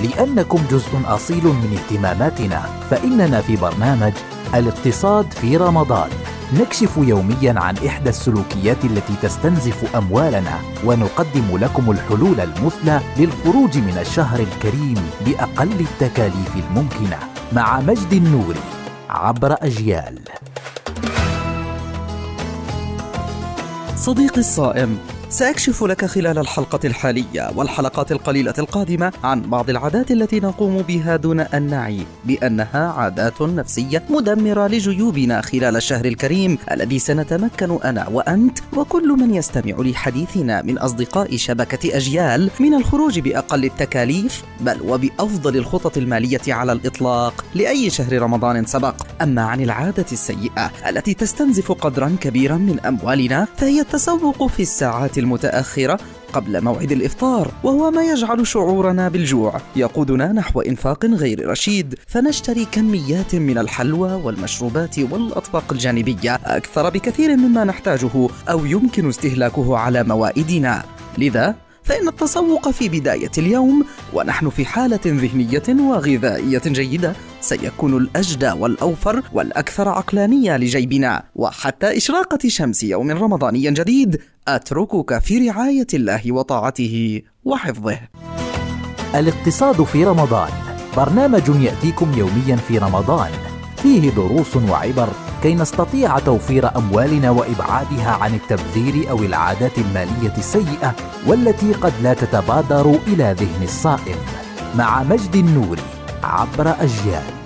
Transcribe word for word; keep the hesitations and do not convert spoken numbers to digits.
لأنكم جزء أصيل من اهتماماتنا، فإننا في برنامج الاقتصاد في رمضان نكشف يومياً عن إحدى السلوكيات التي تستنزف أموالنا، ونقدم لكم الحلول المثلى للخروج من الشهر الكريم بأقل التكاليف الممكنة، مع مجد النوري عبر أجيال. صديقي الصائم، سأكشف لك خلال الحلقة الحالية والحلقات القليلة القادمة عن بعض العادات التي نقوم بها دون أن نعي بأنها عادات نفسية مدمرة لجيوبنا خلال الشهر الكريم الذي سنتمكن أنا وأنت وكل من يستمع لحديثنا من أصدقاء شبكة أجيال من الخروج بأقل التكاليف بل وبأفضل الخطط المالية على الإطلاق لأي شهر رمضان سبق. أما عن العادة السيئة التي تستنزف قدرا كبيرا من أموالنا فهي التسوق في الساعات المتأخرة قبل موعد الإفطار، وهو ما يجعل شعورنا بالجوع يقودنا نحو إنفاق غير رشيد، فنشتري كميات من الحلوى والمشروبات والأطباق الجانبية أكثر بكثير مما نحتاجه أو يمكن استهلاكه على موائدنا. لذا فإن التسوق في بداية اليوم ونحن في حالة ذهنية وغذائية جيدة سيكون الأجدى والأوفر والأكثر عقلانية لجيبنا. وحتى إشراقة شمس يوم رمضاني جديد أتركك في رعاية الله وطاعته وحفظه. الاقتصاد في رمضان برنامج يأتيكم يوميا في رمضان، فيه دروس وعبر كي نستطيع توفير أموالنا وإبعادها عن التبذير أو العادات المالية السيئة والتي قد لا تتبادر إلى ذهن الصائم، مع مجد النوري عبر أجيال.